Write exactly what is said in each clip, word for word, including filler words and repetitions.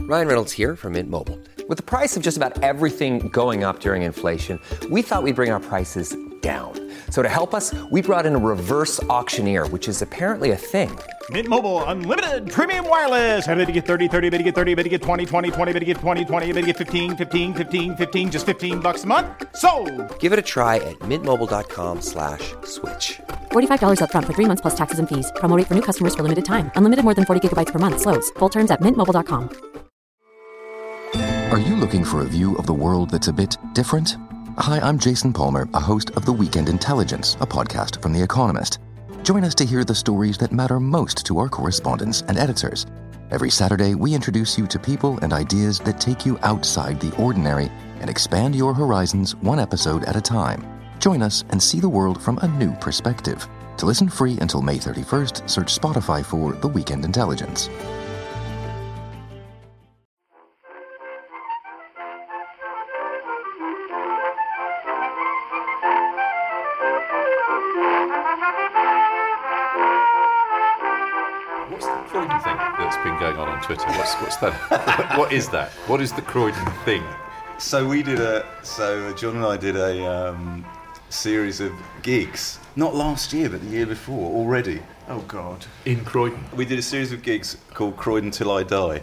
Ryan Reynolds here from Mint Mobile. With the price of just about everything going up during inflation, we thought we'd bring our prices down. So to help us, we brought in a reverse auctioneer, which is apparently a thing. Mint Mobile Unlimited Premium Wireless. How to get thirty, thirty, how to get thirty, how to get twenty, twenty, twenty, how to get twenty, twenty, how to get fifteen, fifteen, fifteen, fifteen, just fifteen bucks a month? Sold! Give it a try at mintmobile.com slash switch. forty-five dollars up front for three months plus taxes and fees. Promo rate for new customers for limited time. Unlimited more than forty gigabytes per month. Slows full terms at mint mobile dot com. Are you looking for a view of the world that's a bit different? Hi, I'm Jason Palmer, a host of The Weekend Intelligence, a podcast from The Economist. Join us to hear the stories that matter most to our correspondents and editors. Every Saturday, we introduce you to people and ideas that take you outside the ordinary and expand your horizons one episode at a time. Join us and see the world from a new perspective. To listen free until May thirty-first, search Spotify for The Weekend Intelligence. What's the Croydon thing that's been going on on Twitter? What's what's that? What is that? What is the Croydon thing? So we did a. So John and I did a um, series of gigs. Not last year, but the year before already. Oh, God. In Croydon. We did a series of gigs called Croydon Till I Die.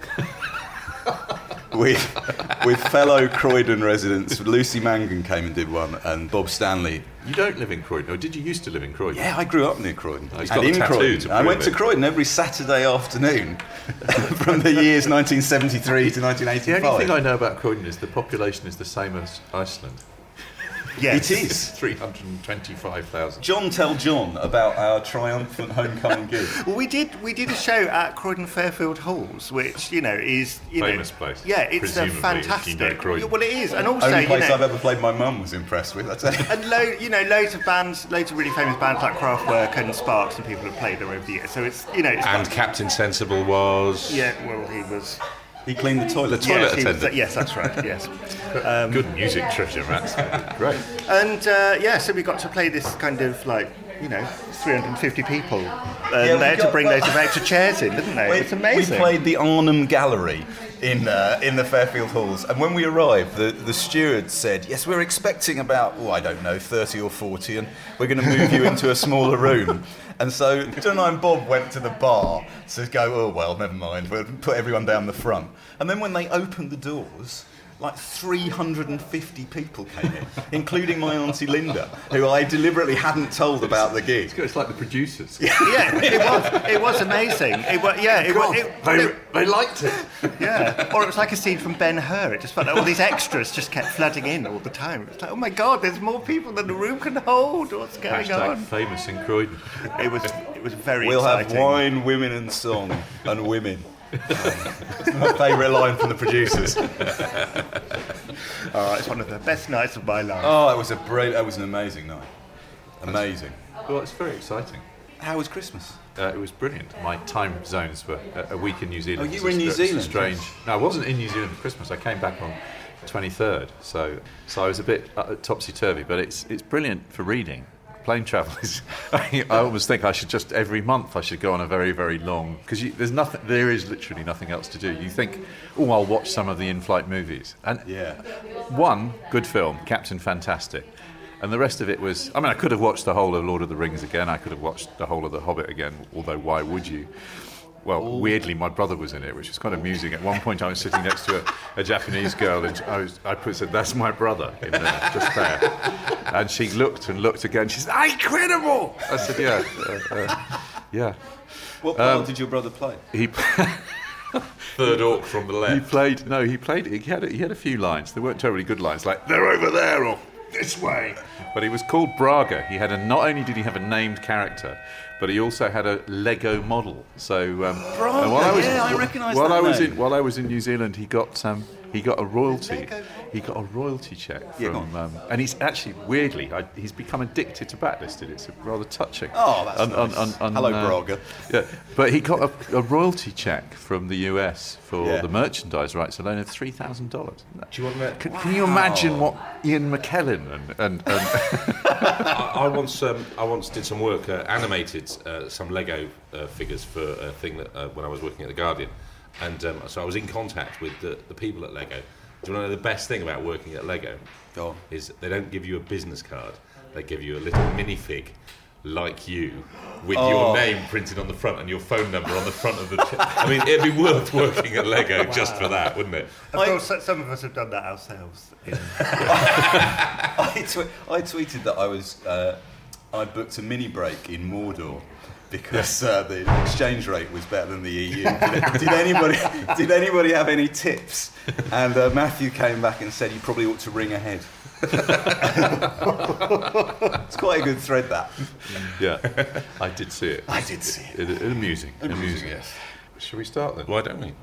with, with fellow Croydon residents. Lucy Mangan came and did one, and Bob Stanley. You don't live in Croydon, or did you used to live in Croydon? Yeah, I grew up near Croydon. Oh, he's and got a in tattoo Croydon. to prove I went it. to Croydon every Saturday afternoon from the years nineteen seventy-three to nineteen eighty-five. The only thing I know about Croydon is the population is the same as Iceland. Yes. It is. three hundred twenty-five thousand. John, tell John about our triumphant homecoming gig. Well, we did we did a show at Croydon Fairfield Halls, which, you know, is... You Famous know, place. Yeah, it's a Presumably, fantastic... if you know Croydon. Well, it is. And also, Only you place know... I've ever played my mum was impressed with, I tell you. And, lo- you know, loads of bands, loads of really famous bands like Kraftwerk and Sparks and people have played there over the years. So it's, you know... It's And got, Captain Sensible was... Yeah, well, he was... He cleaned the toilet. The toilet yes, he was- attendant. yes, that's right, yes. Good music treasure, Matt. Great. And, uh, yeah, so we got to play this kind of, like, you know, three hundred fifty people. And Yeah, we they had to got- bring loads of extra chairs in, didn't they? We- It's amazing. We played the Arnhem Gallery in uh, in the Fairfield Halls, and when we arrived, the, the steward said, "Yes, we're expecting about, oh, I don't know, thirty or forty, and we're going to move you into a smaller room." And so John and Bob went to the bar to go, "Oh well, never mind. We'll put everyone down the front." And then when they opened the doors, like three hundred fifty people came in, including my auntie Linda, who I deliberately hadn't told about the gig. It's like the producers. Yeah, it was. It was amazing. It was. Yeah, it was. It, They, it- they liked it. yeah. Or it was like a scene from Ben-Hur. It just felt like all these extras just kept flooding in all the time. It's like, oh my God, there's more people than the room can hold. What's going Hashtag on? famous in Croydon. It was. It was very We'll exciting. have wine, women, and song, and women. It's my favourite line from the producers. Oh, it's one of the best nights of my life. Oh, it was a brilliant. It was an amazing night. Amazing. Well, it's very exciting. How was Christmas? Uh, it was brilliant. My time zones were a, a week in New Zealand. Oh, you It's were a in New str- it's a Zealand? Strange. No, I wasn't in New Zealand for Christmas. I came back on the twenty-third, so so I was a bit uh, topsy turvy. But it's it's brilliant for reading. Plane travel is. I always think I should just every month I should go on a very very long because there's nothing. There is literally nothing else to do. You think, oh, I'll watch some of the in-flight movies, and Yeah. one good film, Captain Fantastic. And the rest of it was... I mean, I could have watched the whole of Lord of the Rings again. I could have watched the whole of The Hobbit again, although why would you? Well, weirdly, my brother was in it, which was kind of amusing. At one point, I was sitting next to a, a Japanese girl, and I, was, I put, said, "That's my brother," in there, just there. And she looked and looked again. She said, "Incredible!" I said, "Yeah, uh, uh, yeah." What part Um, did your brother play? He... Third orc from the He left. played... No, he played... He had, a, he had a few lines. They weren't terribly good lines, like, "They're over there," or "This way." But he was called Braga. He had a... Not only did he have a named character, but he also had a Lego model. So... Um, Braga, and while I was, yeah, I recognise while that I was name. in While I was in New Zealand, he got... Um, he got a royalty. Lego. He got a royalty check Yeah, go from... Um, and he's actually, weirdly, I, he's become addicted to blacklisted. It's rather touching. Oh, that's nice. Hello, Braga. Yeah, but he got a, a royalty check from the U S for Yeah. the merchandise rights alone of three thousand dollars. Do you want that? Can, can you imagine what Ian McKellen and... and, and I, I once um, I once did some work, uh, animated uh, some Lego uh, figures for a thing that uh, when I was working at The Guardian. and um, so I was in contact with the, the people at Lego. Do you want to know the best thing about working at Lego? Go on. Is they don't give you a business card. They give you a little minifig like you with Oh. your name printed on the front and your phone number on the front of the... Ch- I mean, it'd be worth working at Lego just for that, wouldn't it? Of course, so- some of us have done that ourselves. Yeah. I, tw- I tweeted that I was uh, I booked a mini break in Mordor because uh, the exchange rate was better than the E U. Did, did anybody did anybody have any tips? And uh, Matthew came back and said you probably ought to ring ahead. It's quite a good thread, that. Yeah, I did see it. I did see it. It, it amusing. Amusing, yes. Shall we start then? Why don't we?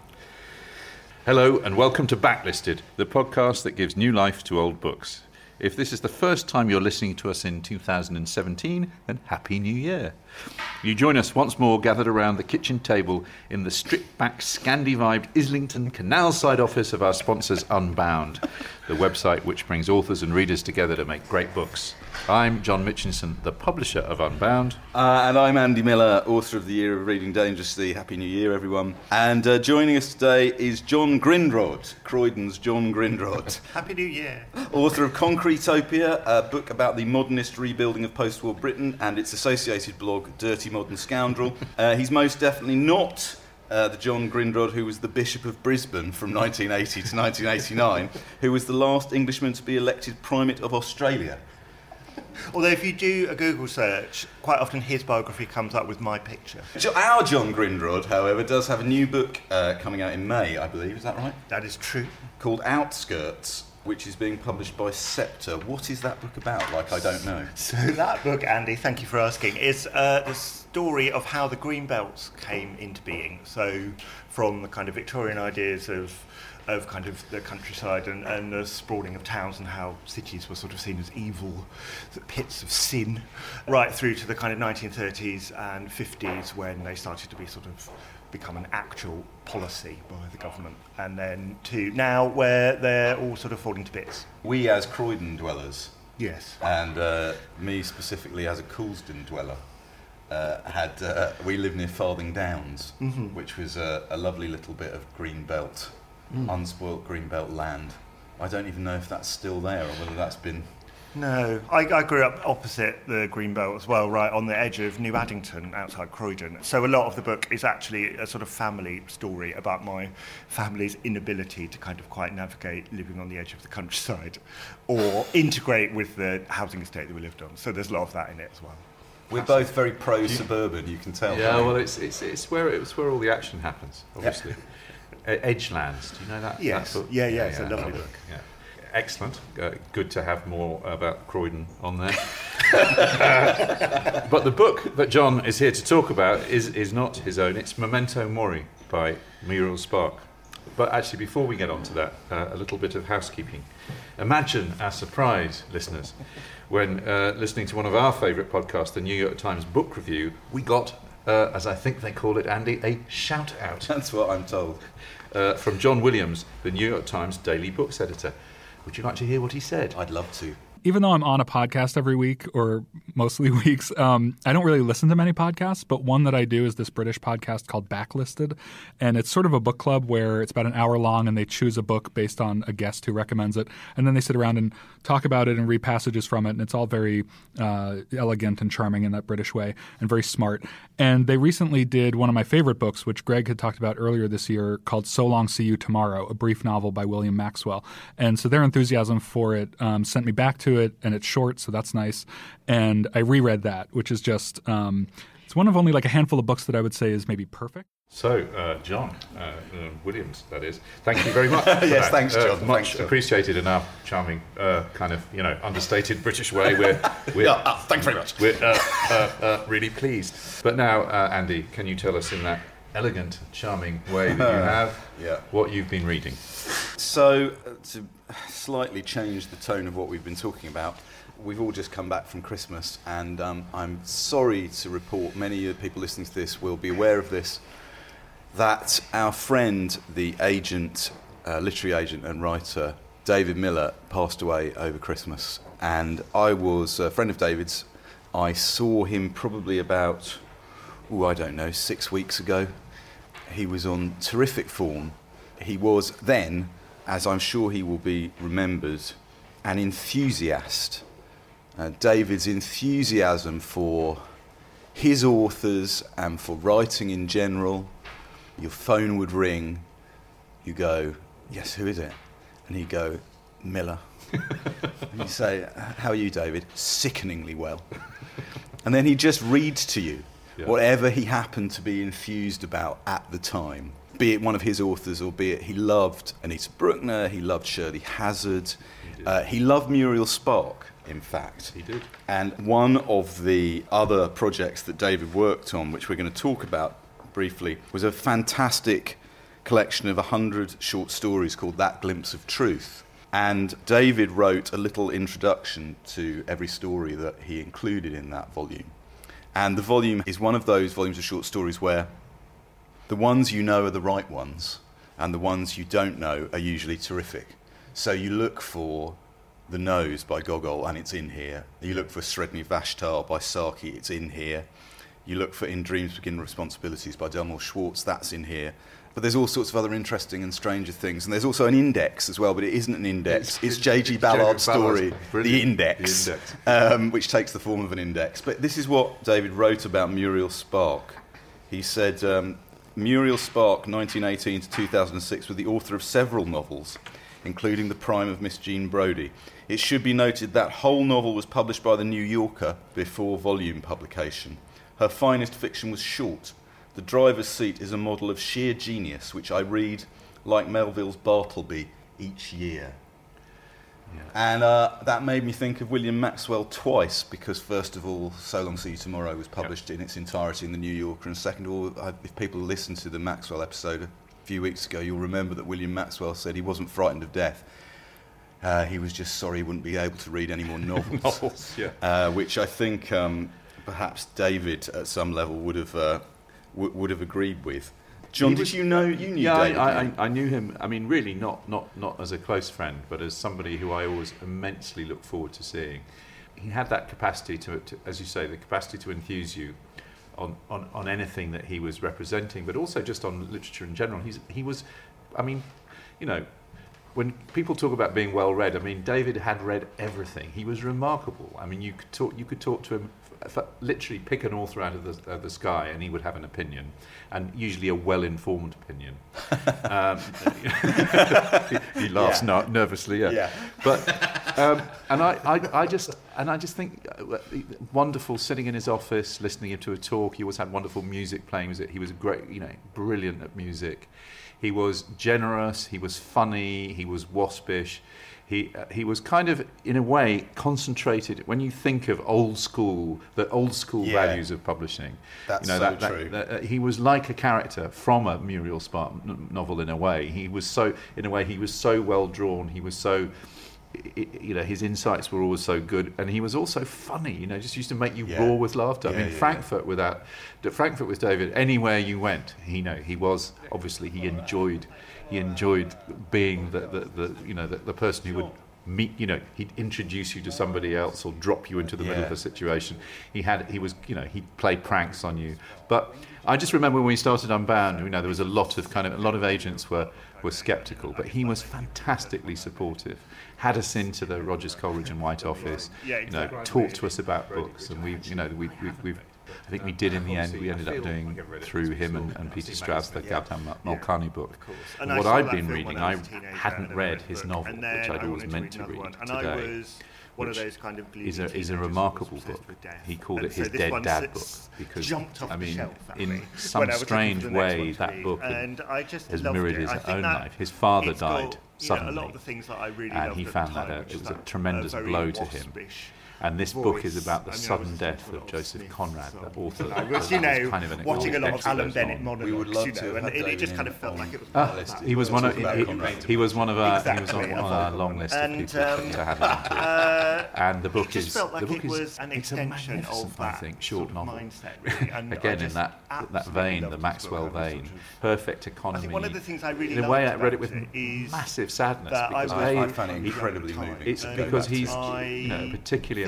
Hello and welcome to Backlisted, the podcast that gives new life to old books. If this is the first time you're listening to us in two thousand seventeen, then Happy New Year. You join us once more gathered around the kitchen table in the stripped-back, Scandi-vibed Islington canal side office of our sponsors Unbound, the website which brings authors and readers together to make great books. I'm John Mitchinson, the publisher of Unbound. Uh, and I'm Andy Miller, author of The Year of Reading Dangerously. Happy New Year, everyone. And uh, joining us today is John Grindrod, Croydon's John Grindrod. Happy New Year. Author of Concretopia, a book about the modernist rebuilding of post-war Britain, and its associated blog, Dirty Modern Scoundrel. Uh, he's most definitely not uh, the John Grindrod who was the Bishop of Brisbane from nineteen eighty to nineteen eighty-nine, who was the last Englishman to be elected Primate of Australia. Although if you do a Google search, quite often his biography comes up with my picture. Our John Grindrod, however, does have a new book uh, coming out in May, I believe. Is that right? That is true. Called Outskirts, which is being published by Sceptre. What is that book about? Like, I don't know. So that book, Andy, thank you for asking, is uh, the story of how the green belts came into being. So from the kind of Victorian ideas of of kind of the countryside and, and the sprawling of towns and how cities were sort of seen as evil pits of sin, right through to the kind of nineteen thirties and fifties when they started to be sort of become an actual policy by the government, and then to now where they're all sort of falling to bits. We as Croydon dwellers, Yes. and uh, me specifically as a Coulsdon dweller, uh, had uh, we live near Farthing Downs, Mm-hmm. which was a, a lovely little bit of green belt, mm. unspoilt green belt land. I don't even know if that's still there or whether that's been... No, I, I grew up opposite the Greenbelt as well, right on the edge of New Addington, outside Croydon. So a lot of the book is actually a sort of family story about my family's inability to kind of quite navigate living on the edge of the countryside or integrate with the housing estate that we lived on. So there's a lot of that in it as well. We're both very pro-suburban, you can tell. Yeah, well, it's it's it's where it's where all the action happens, obviously. Yeah. Edgelands, do you know that? Yes. That book? Yeah, yeah, it's a lovely book. Yeah. Excellent. Uh, good to have more about Croydon on there. uh, but the book that John is here to talk about is, is not his own. It's Memento Mori by Muriel Spark. But actually, before we get on to that, uh, a little bit of housekeeping. Imagine our surprise, listeners, when uh, listening to one of our favourite podcasts, the New York Times Book Review, we got, uh, as I think they call it, Andy, a shout-out. That's what I'm told. Uh, from John Williams, the New York Times Daily Books editor. Would you like to hear what he said? I'd love to. Even though I'm on a podcast every week, or mostly weeks, um, I don't really listen to many podcasts, but one that I do is this British podcast called Backlisted, and it's sort of a book club where it's about an hour long, and they choose a book based on a guest who recommends it, and then they sit around and talk about it and read passages from it, and it's all very uh, elegant and charming in that British way, and very smart. And they recently did one of my favorite books, which Greg had talked about earlier this year, called So Long, See You Tomorrow, a brief novel by William Maxwell. And so their enthusiasm for it um, sent me back to it, and it's short, so that's nice. And I reread that, which is just um, it's one of only like a handful of books that I would say is maybe perfect. So, uh, John uh, uh, Williams, that is. Thank you very much. For yes, that. thanks, John. Uh, much thanks, John. appreciated in our charming, uh, kind of, you know, understated British way. We're, we're yeah, uh, thanks very much. We're uh, uh, uh, really pleased. But now, uh, Andy, can you tell us in that elegant, charming way that you have yeah. what you've been reading? So, uh, to slightly change the tone of what we've been talking about, we've all just come back from Christmas, and um, I'm sorry to report, many of the people listening to this will be aware of this, that our friend, the agent, uh, literary agent and writer, David Miller, passed away over Christmas. And I was a friend of David's. I saw him probably about, oh, I don't know, six weeks ago. he was on terrific form. He was then, as I'm sure he will be remembered, an enthusiast. Uh, David's enthusiasm for his authors and for writing in general. Your phone would ring, you go, yes, who is it? And he'd go, Miller. And you say, how are you, David? Sickeningly well. And then he'd just read to you yeah. whatever he happened to be enthused about at the time, be it one of his authors or be it he loved Anita Bruckner, he loved Shirley Hazard, he, uh, he loved Muriel Spark, in fact. He did. And one of the other projects that David worked on, which we're going to talk about briefly, was a fantastic collection of one hundred short stories called That Glimpse of Truth. And David wrote a little introduction to every story that he included in that volume. And the volume is one of those volumes of short stories where the ones you know are the right ones, and the ones you don't know are usually terrific. So you look for The Nose by Gogol, and it's in here. You look for Sredni Vashtar by Saki, it's in here. You look for In Dreams Begin Responsibilities by Delmore Schwartz, that's in here. But there's all sorts of other interesting and stranger things. And there's also an index as well, but it isn't an index. It's, it's J G Ballard's story, The Index, the index. Um, which takes the form of an index. But this is what David wrote about Muriel Spark. He said, um, Muriel Spark, nineteen eighteen to two thousand six, was the author of several novels, including The Prime of Miss Jean Brodie. It should be noted that whole novel was published by The New Yorker before volume publication. Her finest fiction was short. The Driver's Seat is a model of sheer genius, which I read, like Melville's Bartleby, each year. Yeah. And uh, that made me think of William Maxwell twice, because first of all, So Long See You Tomorrow was published yep. in its entirety in The New Yorker, and second of all, I, if people listen to the Maxwell episode a few weeks ago, you'll remember that William Maxwell said he wasn't frightened of death. Uh, he was just sorry he wouldn't be able to read any more novels, novels yeah. uh, which I think um, perhaps David, at some level, would have uh, w- would have agreed with. John, was, did you know you knew yeah, David? Yeah, I, I, I knew him. I mean, really, not, not not as a close friend, but as somebody who I always immensely look forward to seeing. He had that capacity to, to as you say, the capacity to enthuse you on, on, on anything that he was representing, but also just on literature in general. He's he was, I mean, you know. When people talk about being well read, I mean, David had read everything. He was remarkable. I mean, you could talk, you could talk to him, f- literally pick an author out of the, uh, the sky, and he would have an opinion, and usually a well-informed opinion. um, he, he laughs yeah. no, nervously, yeah. yeah. But um, and I, I, I just and I just think uh, wonderful sitting in his office, listening to a talk. He always had wonderful music playing. He was a great, you know, brilliant at music. He was generous, he was funny, he was waspish. He uh, he was kind of, in a way, concentrated. When you think of old school, the old school yeah. values of publishing, that's you know, so that, true. That, that, uh, he was like a character from a Muriel Spark n- novel in a way. He was so, in a way, he was so well drawn. He was so, it, you know, his insights were always so good, and he was also funny. You know, just used to make you yeah. roar with laughter. Yeah, I mean, yeah, Frankfurt yeah. without Frankfurt with David. Anywhere you went, he you know he was obviously he enjoyed. He enjoyed being the, the, the you know the, the person who would meet, you know, he'd introduce you to somebody else or drop you into the yeah. middle of a situation. He had he was you know he'd play pranks on you. But I just remember when we started Unbound, you know, there was a lot of kind of a lot of agents were were sceptical, but he was fantastically supportive. Had us into the Rogers Coleridge and White office, yeah, you know, exactly. talked to us about books, and we you know we we we've. I think we did in the end. We ended up doing through him and, and Peter Strauss the Gautam Malkani book. And what I'd I'd been reading, I hadn't read his novel, which I'd always meant to read today. One of those kind of is a is a remarkable book. He called it his Dead Dad book because I mean, in some strange way, that book has mirrored his own life. His father died suddenly, and he found that out. It was a tremendous blow to him. And this voice. book is about the I mean, sudden death of Joseph Conrad, the author. I was, you know, kind of watching a lot of Alan Bennett monologues, we would love you know, to and it, it just kind of felt like it was. Ah, he was one of he, he was one of our exactly. he was on, on our long list and, of people um, to have him into. Uh, and the book it just is felt like the book it was is an it's a extension magnificent, of that I think, short novel. Mindset, really. And again in that that vein, the Maxwell vein, sort of, perfect economy. I think one of the things I really in a way, I read it with massive sadness because I find it incredibly moving. It's because he's you know particularly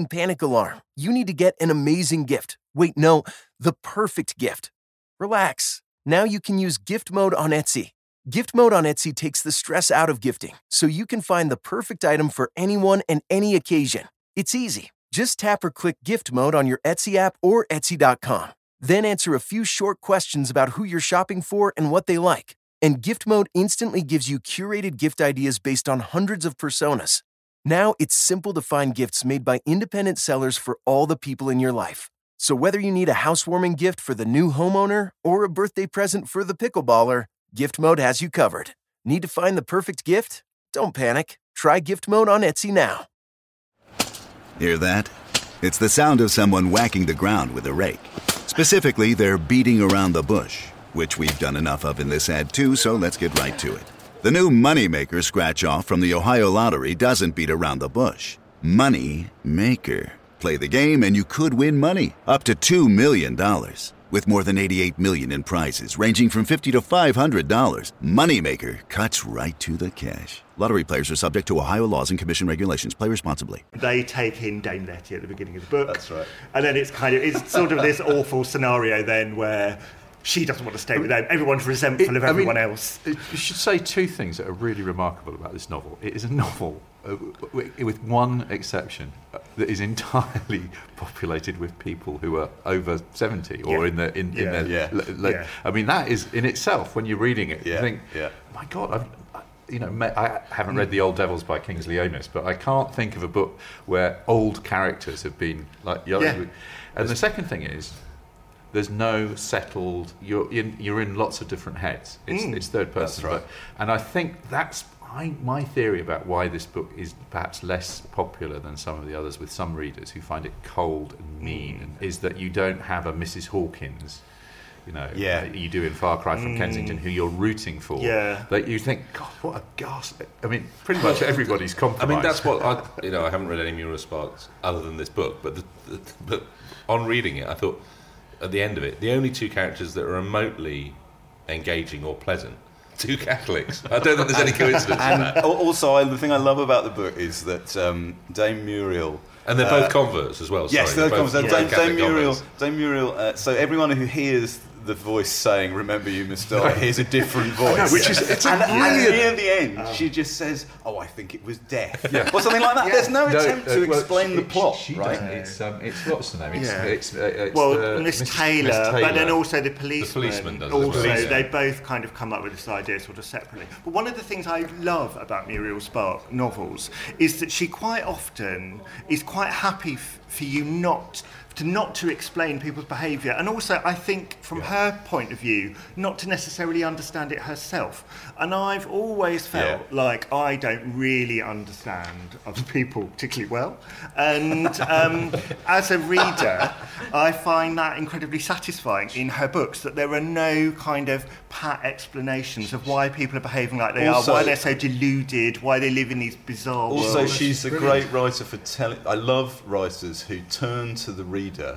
shopping panic alarm. You need to get an amazing gift. Wait, no, the perfect gift. Relax. Now you can use gift mode on Etsy. Gift mode on Etsy takes the stress out of gifting, so you can find the perfect item for anyone and any occasion. It's easy. Just tap or click gift mode on your Etsy app or Etsy dot com. Then answer a few short questions about who you're shopping for and what they like. And gift mode instantly gives you curated gift ideas based on hundreds of personas. Now it's simple to find gifts made by independent sellers for all the people in your life. So whether you need a housewarming gift for the new homeowner or a birthday present for the pickleballer, Gift Mode has you covered. Need to find the perfect gift? Don't panic. Try Gift Mode on Etsy now. Hear that? It's the sound of someone whacking the ground with a rake. Specifically, they're beating around the bush, which we've done enough of in this ad too, so let's get right to it. The new Moneymaker scratch-off from the Ohio Lottery doesn't beat around the bush. Money Maker. Play the game and you could win money, up to two million dollars. With more than eighty-eight million dollars in prizes, ranging from fifty to five hundred dollars. Moneymaker cuts right to the cash. Lottery players are subject to Ohio laws and commission regulations. Play responsibly. They take in Dame Letty at the beginning of the book. That's right. And then it's kind of, it's sort of this awful scenario then where she doesn't want to stay with them. Everyone's resentful It- of I mean, everyone else. You should say two things that are really remarkable about this novel. It is a novel, uh, w- with one exception, uh, that is entirely populated with people who are over seventy or Yeah. in the in, in Yeah. their. Yeah. le- le- Yeah. I mean, that is in itself, when you're reading it, you Yeah. think, Yeah. my God, I've. I- You know, ma- I haven't read The Old Devils by Kingsley Amis, but I can't think of a book where old characters have been like young. Yeah. And the second thing is, there's no settled. You're in. You're in lots of different heads. It's, Mm. it's third person. That's right. But, and I think that's I, my theory about why this book is perhaps less popular than some of the others with some readers who find it cold and mean, Mm. and is that you don't have a Missus Hawkins. You know, Yeah. uh, you do in Far Cry from Kensington, who you're rooting for. Yeah. That you think, God, what a ghastly. I mean, pretty much everybody's compromised. I mean, that's what I, you know. I haven't read any Muriel Sparks other than this book, but the, the, but on reading it, I thought at the end of it, the only two characters that are remotely engaging or pleasant, two Catholics. I don't think there's any coincidence in And that. al- also, I, the thing I love about the book is that um, Dame Muriel. And they're uh, both converts as well. Yes, sorry. they're both converts. yeah. Dame, Catholic Dame Muriel. converts. Dame Muriel. Uh, so everyone who hears the voice saying "Remember, you must die" hears a different voice, which is it's and, a and brilliant. near the end, she just says, "Oh, I think it was death," or something like that. There's no attempt uh, to well, explain she- the plot, she right? doesn't. It's um, it's what's the name? It's, Yeah. it's, uh, it's Well, uh, Miss Miss- Taylor, Miss but then Taylor. also the policeman. policeman does as well. also, Policeman. they both kind of come up with this idea sort of separately. But one of the things I love about Muriel Spark novels is that she quite often is quite happy f- for you not to not to explain people's behaviour, and also I think from her point of view not to necessarily understand it herself. And I've always felt Yeah. like I don't really understand other people particularly well, and um, as a reader I find that incredibly satisfying in her books, that there are no kind of pat explanations of why people are behaving like they Also- are, why they're so deluded, why they live in these bizarre Also, worlds. she's a great writer for telling. I love writers who turn to the reader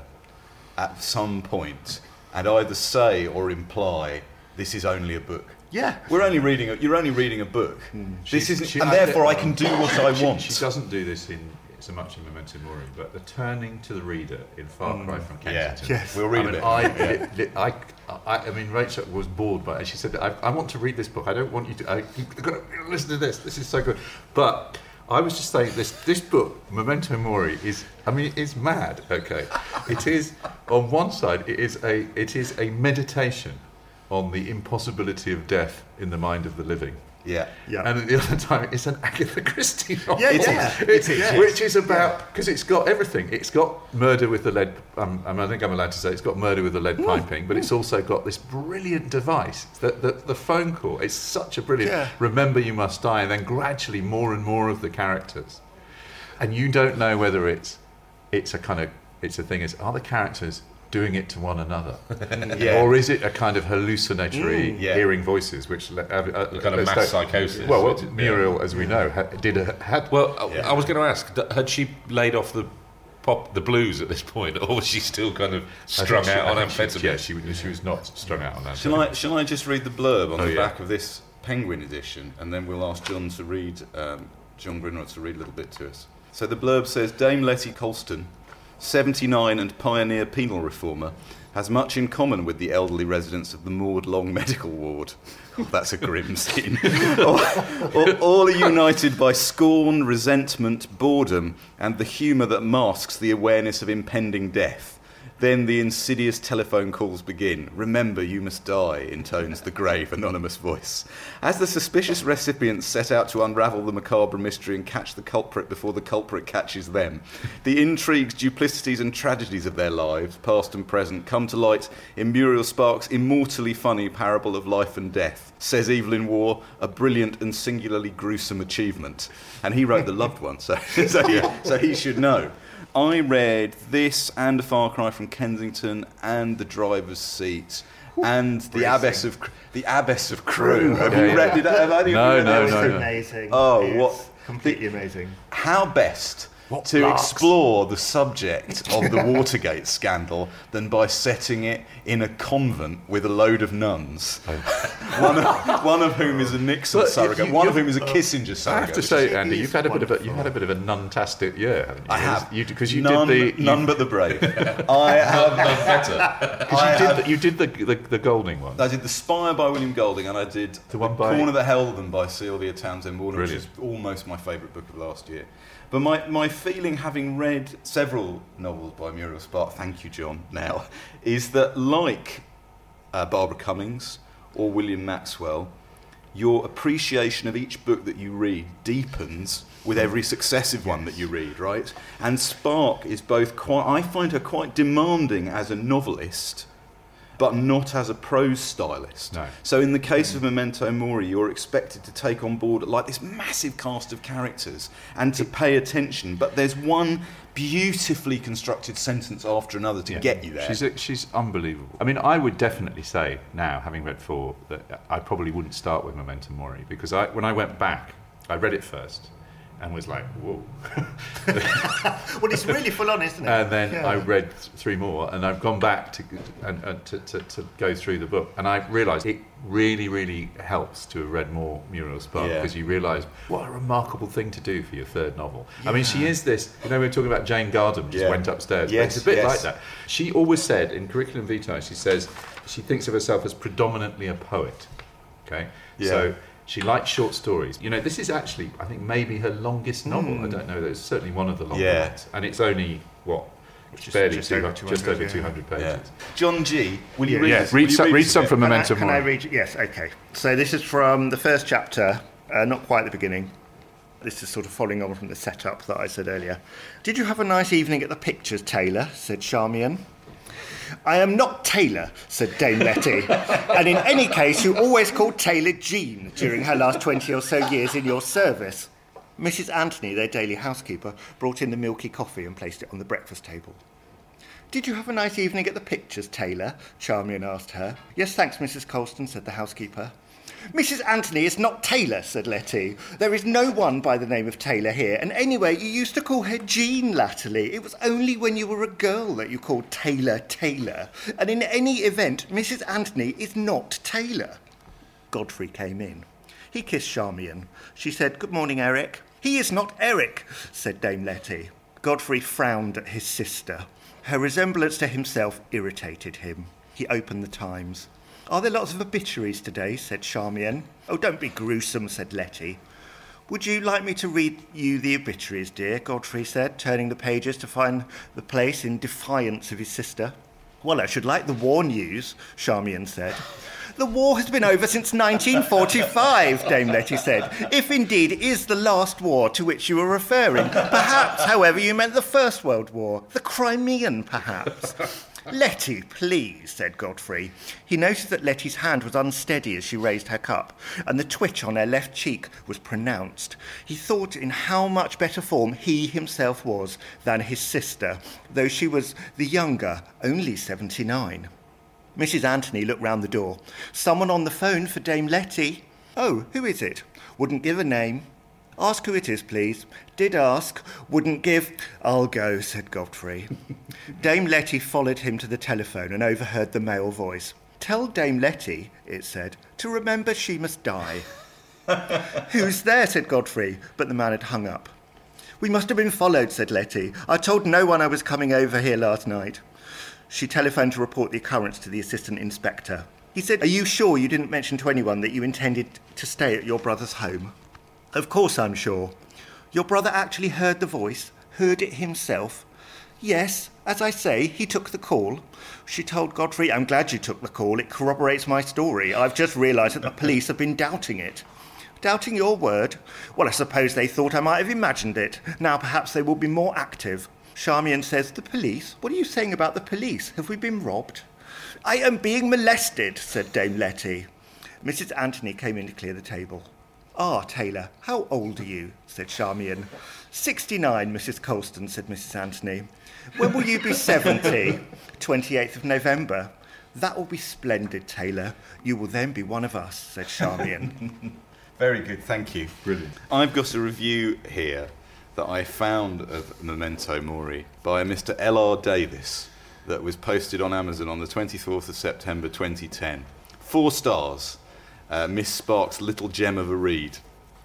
at some point and either say or imply, "This is only a book." Yeah. We're only reading. A, you're only reading a book. This She- isn't, she- and I- therefore I can do what I She- want. She doesn't do this in so much in Memento Mori, but the turning to the reader in Far Cry from Yeah. Kensington. Yes. We'll read I a mean, bit. I, Yeah. li- li- I, I, I mean, Rachel was bored by it. She said, I, "I want to read this book. I don't want you to. I, you've got to listen to this. This is so good." But I was just saying, this this book, Memento Mori, is. I mean, it's mad. Okay, it is. On one side, it is a it is a meditation on the impossibility of death in the mind of the living. Yeah. Yeah. And at the other time, it's an Agatha Christie novel. Yeah, It yeah. is. It's- It is. Which is about, because it's got everything. It's got murder with the lead, um, I, mean, I think I'm allowed to say it's got murder with the lead piping, but it's also got this brilliant device, the, the, the phone call. It's such a brilliant, Yeah. remember you must die, and then gradually more and more of the characters. And you don't know whether it's, it's a kind of, it's a thing is, are the characters doing it to one another? Yeah. Or is it a kind of hallucinatory Mm, yeah. hearing voices, which uh, uh, kind of let's mass say- psychosis, Well, which well is- Muriel, as we know, had, did a, had Well, I- Yeah. I was going to ask, d- had she laid off the pop, the blues at this point, or was she still kind of I think strung she- out I on think she- amphetamine? Yeah, she, she was not strung out on amphetamine. Shall I, shall I just read the blurb on Oh, the yeah. back of this Penguin edition, and then we'll ask John to read, um, John Grinrod to read a little bit to us. So the blurb says, Dame Letty Colston, seventy-nine and pioneer penal reformer, has much in common with the elderly residents of the Maud Long Medical Ward. Oh, that's a grim scene. all, all, all are united by scorn, resentment, boredom, and the humour that masks the awareness of impending death. Then the insidious telephone calls begin. Remember, you must die, intones the grave, anonymous voice. As the suspicious recipients set out to unravel the macabre mystery and catch the culprit before the culprit catches them, the intrigues, duplicities and tragedies of their lives, past and present, come to light in Muriel Sparks' immortally funny parable of life and death. Says Evelyn Waugh, a brilliant and singularly gruesome achievement. And he wrote The Loved One, so, so, yeah, so he should know. I read this and A Far Cry from Kensington and The Driver's Seat and the Abbess of the Abbess of Crewe. Have Yeah, you yeah. read it? Have any No, of you read no, it? no, It's no. amazing. Oh, It's what completely amazing. How best What to larks. explore the subject of the Watergate scandal than by setting it in a convent with a load of nuns, one, of, one of whom is a Nixon But surrogate, you- one you- of whom is a Kissinger surrogate. I have to which say, is- Andy, is you've had a bit of a wonderful. you've had a bit of a nun-tastic year, haven't you? I have. You because you none, did the none you, but the brave. I have. Better. because I you did have- the, you did the, the the Golding one. I did The Spire by William Golding, and I did The one by- Corner that Held Them by Celia Townsend Warner, which is Brilliant. almost my favourite book of last year. But my, my feeling, having read several novels by Muriel Spark, thank you, John, now, is that like uh, Barbara Cummings or William Maxwell, your appreciation of each book that you read deepens with every successive one that you read, right? And Spark is both quite, I find her quite demanding as a novelist, but not as a prose stylist. No. So in the case of Memento Mori, you're expected to take on board like this massive cast of characters and to pay attention, but there's one beautifully constructed sentence after another to Yeah. get you there. She's a, she's unbelievable. I mean, I would definitely say now, having read four, that I probably wouldn't start with Memento Mori because I when I went back, I read it first and was like, whoa. Well, it's really full on, isn't it? And then Yeah. I read three more, and I've gone back to and, and to, to, to go through the book, and I realised it really, really helps to have read more Muriel Spark Yeah. because you realise what a remarkable thing to do for your third novel. I mean, she is this. You know, we were talking about Jane Gardam just Yeah. went upstairs. but Yes, it's a bit yes. like that. She always said in Curriculum Vitae, she says she thinks of herself as predominantly a poet. Okay, Yeah. so. She likes short stories. You know, this is actually, I think, maybe her longest novel. I don't know. It's certainly one of the longer Yeah. ones. And it's only, what, Just- barely just two over hundred, just over two hundred, two hundred pages. Yeah. John G, will you Yeah. read Yeah, this? read Will you some- read this some bit? from Can I, Memento can I Mori. read? Yes, okay. So this is from the first chapter, uh, not quite the beginning. This is sort of following on from the setup that I said earlier. Did you have a nice evening at the pictures, Taylor? Said Charmian. I am not Taylor, said Dame Letty. And in any case, you always called Taylor Jean during her last twenty or so years in your service. Missus Anthony, their daily housekeeper, brought in the milky coffee and placed it on the breakfast table. Did you have a nice evening at the pictures, Taylor? Charmian asked her. Yes, thanks, Missus Colston, said the housekeeper. Missus Anthony is not Taylor, said Letty. There is no one by the name of Taylor here, and anyway, you used to call her Jean latterly. It was only when you were a girl that you called Taylor Taylor. And in any event, Missus Anthony is not Taylor. Godfrey came in. He kissed Charmian. She said, Good morning, Eric. He is not Eric, said Dame Letty. Godfrey frowned at his sister. Her resemblance to himself irritated him. He opened the Times. Are there lots of obituaries today? Said Charmian. Oh, don't be gruesome, said Letty. Would you like me to read you the obituaries, dear? Godfrey said, turning the pages to find the place in defiance of his sister. Well, I should like the war news, Charmian said. The war has been over since nineteen forty-five, Dame Letty said, if indeed it is the last war to which you were referring. Perhaps, however, you meant the First World War, the Crimean, perhaps. Letty, please, said Godfrey. He noticed that Letty's hand was unsteady as she raised her cup, and the twitch on her left cheek was pronounced. He thought in how much better form he himself was than his sister, though she was the younger, only seventy-nine. Missus Anthony looked round the door. Someone on the phone for Dame Letty. Oh, who is it? Wouldn't give a name. Ask who it is, please. Did ask. Wouldn't give. I'll go, said Godfrey. Dame Letty followed him to the telephone and overheard the male voice. Tell Dame Letty, it said, to remember she must die. Who's there, said Godfrey, but the man had hung up. We must have been followed, said Letty. I told no one I was coming over here last night. She telephoned to report the occurrence to the assistant inspector. He said, Are you sure you didn't mention to anyone that you intended to stay at your brother's home? Of course I'm sure. Your brother actually heard the voice, heard it himself? Yes, as I say, he took the call. She told Godfrey, I'm glad you took the call. It corroborates my story. I've just realised that the police have been doubting it. Doubting your word? Well, I suppose they thought I might have imagined it. Now perhaps they will be more active. Charmian says, the police? What are you saying about the police? Have we been robbed? I am being molested, said Dame Letty. Missus Anthony came in to clear the table. Ah, Taylor, how old are you? Said Charmian. Sixty-nine, Missus Colston, said Missus Anthony. When will you be seventy? twenty-eighth of November. That will be splendid, Taylor. You will then be one of us, said Charmian. Very good, thank you. Brilliant. I've got a review here that I found of Memento Mori by a Mister L R Davis that was posted on Amazon on the twenty-fourth of September twenty ten. Four stars. Uh, Miss Sparks' little gem of a read.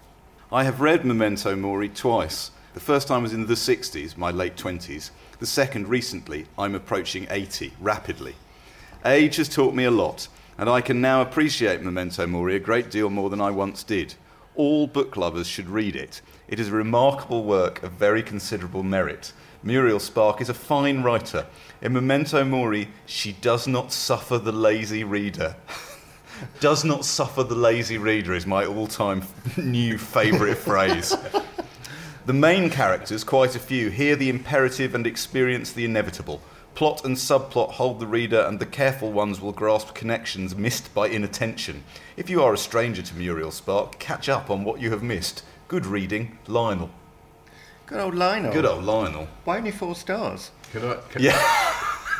I have read Memento Mori twice. The first time was in the sixties, my late twenties. The second recently, I'm approaching eighty, rapidly. Age has taught me a lot, and I can now appreciate Memento Mori a great deal more than I once did. All book lovers should read it. It is a remarkable work of very considerable merit. Muriel Spark is a fine writer. In Memento Mori, she does not suffer the lazy reader. Does not suffer the lazy reader is my all-time new favourite phrase. The main characters, quite a few, hear the imperative and experience the inevitable. Plot and subplot hold the reader, and the careful ones will grasp connections missed by inattention. If you are a stranger to Muriel Spark, catch up on what you have missed. Good reading, Lionel. Good old Lionel. Good old Lionel. Why only four stars? Can I? Can Yeah.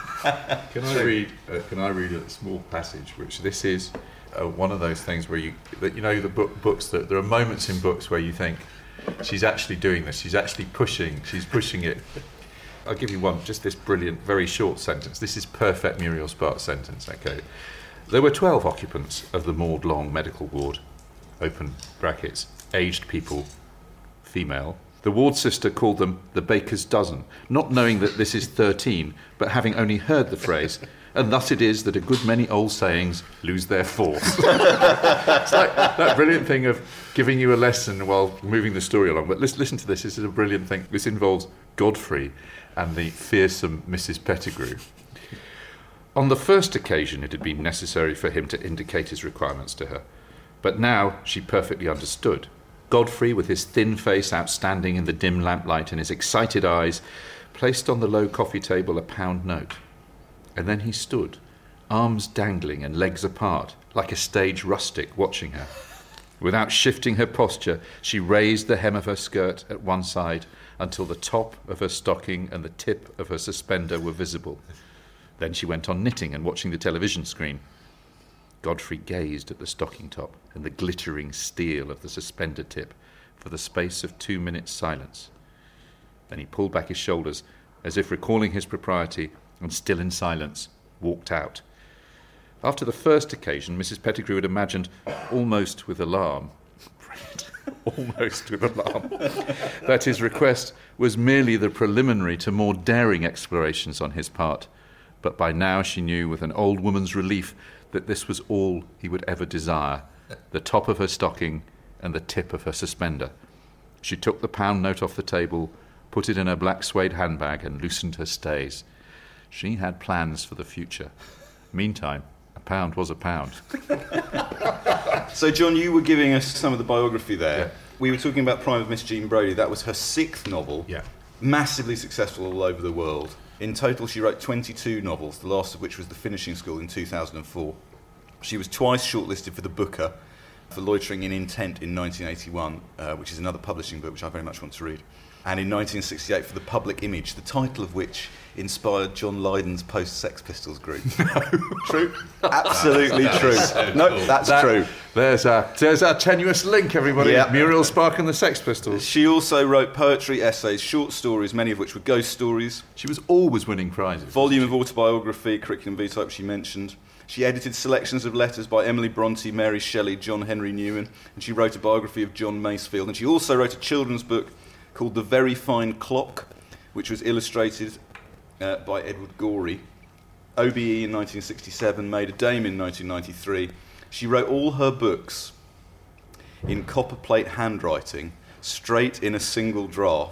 Can I read? Uh, can I read a small passage? Which this is uh, one of those things where you, that you know, the book books that there are moments in books where you think she's actually doing this. She's actually pushing. She's pushing it. I'll give you one. Just this brilliant, very short sentence. This is perfect Muriel Spark sentence. Okay. There were twelve occupants of the Maud Long medical ward. Open brackets. Aged people, female. The ward sister called them the baker's dozen, not knowing that this is thirteen, but having only heard the phrase, and thus it is that a good many old sayings lose their force. It's like that brilliant thing of giving you a lesson while moving the story along. But listen, listen to this, this is a brilliant thing. This involves Godfrey and the fearsome Missus Pettigrew. On the first occasion it had been necessary for him to indicate his requirements to her, but now she perfectly understood. Godfrey, with his thin face outstanding in the dim lamplight and his excited eyes, placed on the low coffee table a pound note. And then he stood, arms dangling and legs apart, like a stage rustic watching her. Without shifting her posture, she raised the hem of her skirt at one side until the top of her stocking and the tip of her suspender were visible. Then she went on knitting and watching the television screen. Godfrey gazed at the stocking top and the glittering steel of the suspender tip for the space of two minutes' silence. Then he pulled back his shoulders, as if recalling his propriety, and still in silence, walked out. After the first occasion, Missus Pettigrew had imagined, almost with alarm, almost with alarm, that his request was merely the preliminary to more daring explorations on his part. But by now she knew with an old woman's relief that this was all he would ever desire, the top of her stocking and the tip of her suspender. She took the pound note off the table, put it in her black suede handbag and loosened her stays. She had plans for the future. Meantime, a pound was a pound. So, John, you were giving us some of the biography there. Yeah. We were talking about Prime of Miss Jean Brodie. That was her sixth novel. Yeah. Massively successful all over the world. In total, she wrote twenty-two novels, the last of which was The Finishing School in two thousand four. She was twice shortlisted for the Booker for Loitering in Intent in nineteen eighty-one, uh, which is another publishing book which I very much want to read. And in nineteen sixty-eight for The Public Image, the title of which inspired John Lydon's post-Sex Pistols group. True? Absolutely That true. is so No, cool. that's That- true. There's our, there's our tenuous link, everybody. Yeah. Muriel Spark and the Sex Pistols. She also wrote poetry, essays, short stories, many of which were ghost stories. She was always winning prizes. Volume of autobiography, curriculum vitae, which she mentioned. She edited selections of letters by Emily Bronte, Mary Shelley, John Henry Newman, and she wrote a biography of John Masefield. And she also wrote a children's book called The Very Fine Clock, which was illustrated uh, by Edward Gorey. O B E in nineteen sixty-seven, Made a Dame in nineteen ninety-three. She wrote all her books in copperplate handwriting, straight in a single draft,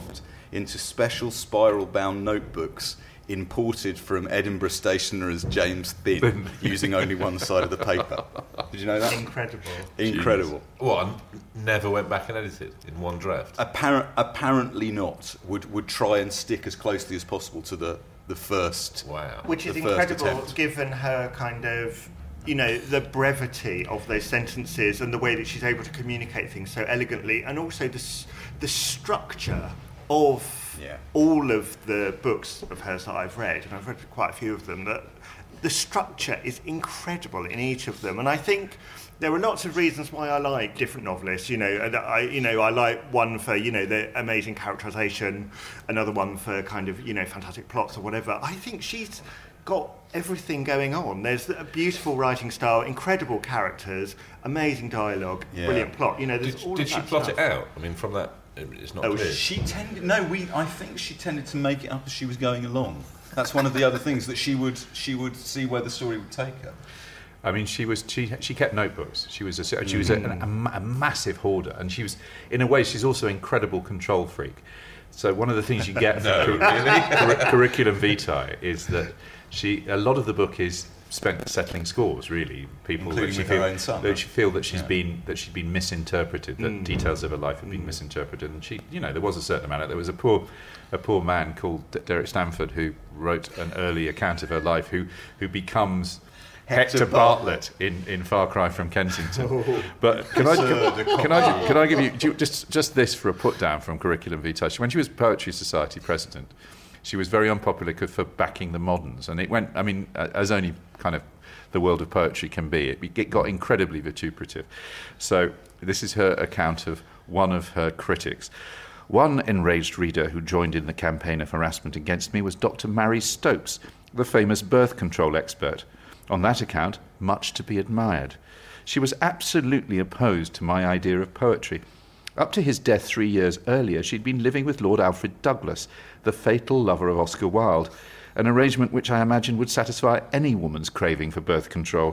into special spiral-bound notebooks imported from Edinburgh stationers James Thin, using only one side of the paper. Did you know that? Incredible. Incredible. Jeez. What, and never went back and edited in one draft? Appar- apparently not. Would would try and stick as closely as possible to the, the first. Wow. Which is the first incredible, attempt. given her kind of, you know, the brevity of those sentences and the way that she's able to communicate things so elegantly, and also the s- the structure of Yeah. all of the books of hers that I've read, and I've read quite a few of them, that the structure is incredible in each of them. And I think there are lots of reasons why I like different novelists. You know, and I, you know, I like one for, you know, the amazing characterization, another one for kind of, you know, fantastic plots or whatever. I think she's got everything going on. There's a beautiful writing style, incredible characters, amazing dialogue, Yeah. brilliant plot. You know, there's Did, all did of she that plot stuff. it out? I mean, from that, it's not Oh, clear. she tended. No, we. I think she tended to make it up as she was going along. That's one of the other things, that she would she would see where the story would take her. I mean, she was she she kept notebooks. She was a she was a, a, ma- a massive hoarder, and she was, in a way, she's also an incredible control freak. So one of the things you get No, from cur- cur- curriculum vitae is that she a lot of the book is spent settling scores. Really, people Including that she with her feel, own son, that right? she feel that she's Yeah. been that she's been misinterpreted. That Mm. details of her life have been misinterpreted, and she, you know, there was a certain amount of. There was a poor, a poor man called D- Derek Stanford who wrote an early account of her life, who who becomes Hector, Hector Bartlett, in, in Far Cry from Kensington. But can I, can, can I can I give you ju- just just this for a put down from Curriculum Vitae? She- When she was Poetry Society president, she was very unpopular c- for backing the moderns, and it went. I mean, a- as only kind of the world of poetry can be, it, be- it got incredibly vituperative. So this is her account of one of her critics. One enraged reader who joined in the campaign of harassment against me was Doctor Mary Stopes, the famous birth control expert. On that account, much to be admired. She was absolutely opposed to my idea of poetry. Up to his death three years earlier, she'd been living with Lord Alfred Douglas, the fatal lover of Oscar Wilde, an arrangement which I imagine would satisfy any woman's craving for birth control.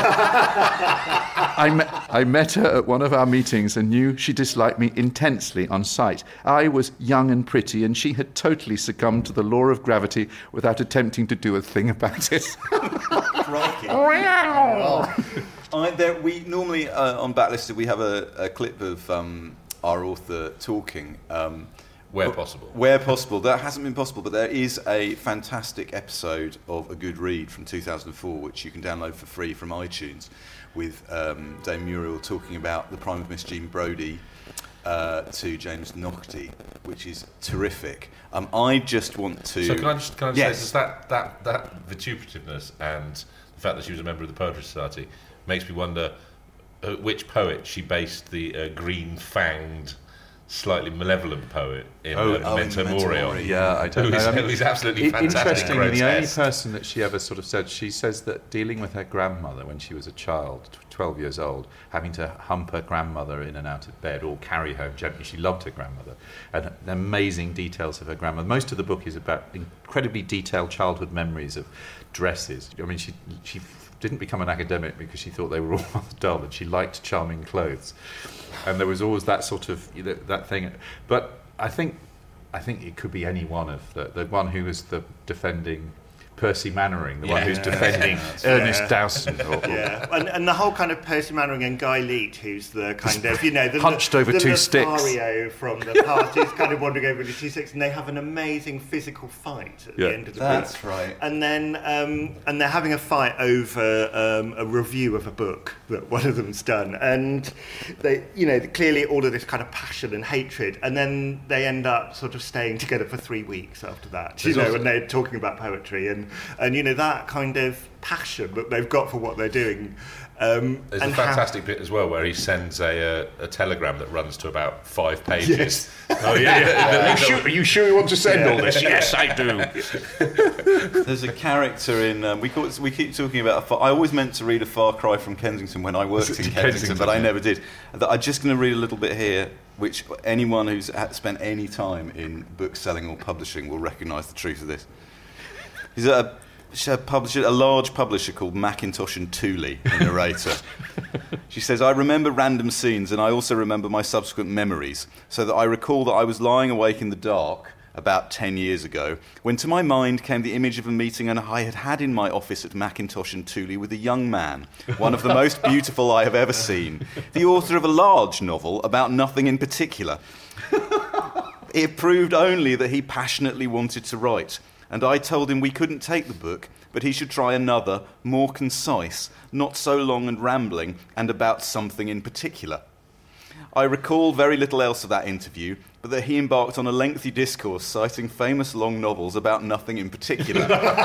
I, met, I met her at one of our meetings and knew she disliked me intensely on sight. I was young and pretty, and she had totally succumbed to the law of gravity without attempting to do a thing about it. Crikey. Oh. I, there, we normally uh, on Backlisted we have a, a clip of um, our author talking. Um, Where possible. Where possible. That hasn't been possible, but there is a fantastic episode of A Good Read from two thousand four, which you can download for free from iTunes, with um, Dame Muriel talking about the Prime of Miss Jean Brodie uh, to James Naughty, which is terrific. Um, I just want to... So can I just, can I just yes. say, does that, that, that vituperativeness and the fact that she was a member of the Poetry Society makes me wonder uh, which poet she based the uh, green-fanged, slightly malevolent poet in Oh, uh, oh, in Memento Memento Mori. Mori. Yeah, I don't Who know. is- I mean, who is absolutely i- fantastic, Interestingly, the only grotesque. person that she ever sort of said, she says that dealing with her grandmother when she was a child, tw- twelve years old, having to hump her grandmother in and out of bed or carry her gently, she loved her grandmother, and the amazing details of her grandmother. Most of the book is about incredibly detailed childhood memories of dresses. I mean, she she didn't become an academic because she thought they were all rather dull, and she liked charming clothes. And there was always that sort of, you know, that thing. But I think I think it could be any one of the the one who was the defending Percy Mannering, the one Yeah. who's defending Yeah. Ernest Yeah. Dowson, or, or Yeah, and, and the whole kind of Percy Mannering and Guy Leet, who's the kind of, you know, the, Hunched the, over the two sticks. Lothario from the past, is kind of wandering over the two sticks, and they have an amazing physical fight at Yeah. the end of the That's book. right. And then, um, and they're having a fight over um, a review of a book that one of them's done, and they, you know, clearly all of this kind of passion and hatred, and then they end up sort of staying together for three weeks after that, you There's know, also- and they're talking about poetry, and and you know that kind of passion that they've got for what they're doing. Um, There's and a how- fantastic bit as well where he sends a, a, a telegram that runs to about five pages. Yes. oh yeah, yeah. Are, you sure, are you sure you want to send all this? Yes, I do. There's a character in... Um, we, call it, we keep talking about... A far, I always meant to read A Far Cry from Kensington when I worked in Kensington, Kensington, but I yeah. never did. I'm just going to read a little bit here, which anyone who's had spent any time in book selling or publishing will recognise the truth of this. He's a, a publisher, a large publisher called Macintosh and Thule, the narrator. She says, I remember random scenes and I also remember my subsequent memories, so that I recall that I was lying awake in the dark about ten years ago, when to my mind came the image of a meeting I had had in my office at Macintosh and Tooley with a young man, one of the most beautiful I have ever seen, the author of a large novel about nothing in particular. It proved only that he passionately wanted to write, and I told him we couldn't take the book, but he should try another, more concise, not so long and rambling, and about something in particular. I recall very little else of that interview, but that he embarked on a lengthy discourse citing famous long novels about nothing in particular.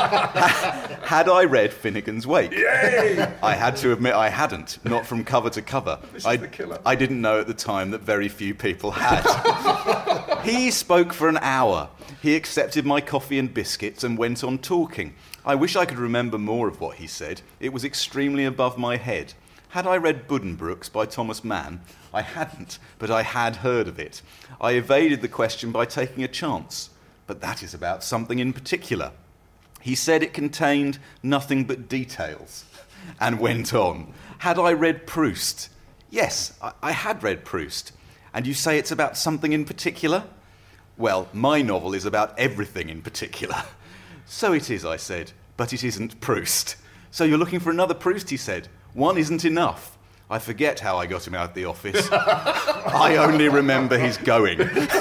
Had I read Finnegan's Wake? Yay! I had to admit I hadn't, not from cover to cover. This I, is the killer. I didn't know at the time that very few people had. He spoke for an hour. He accepted my coffee and biscuits and went on talking. I wish I could remember more of what he said. It was extremely above my head. Had I read Buddenbrooks by Thomas Mann? I hadn't, but I had heard of it. I evaded the question by taking a chance. But that is about something in particular. He said it contained nothing but details, and went on. Had I read Proust? Yes, I, I had read Proust. And you say it's about something in particular? Well, my novel is about everything in particular. So it is, I said, but it isn't Proust. So you're looking for another Proust, he said. One isn't enough. I forget how I got him out of the office. I only remember his going.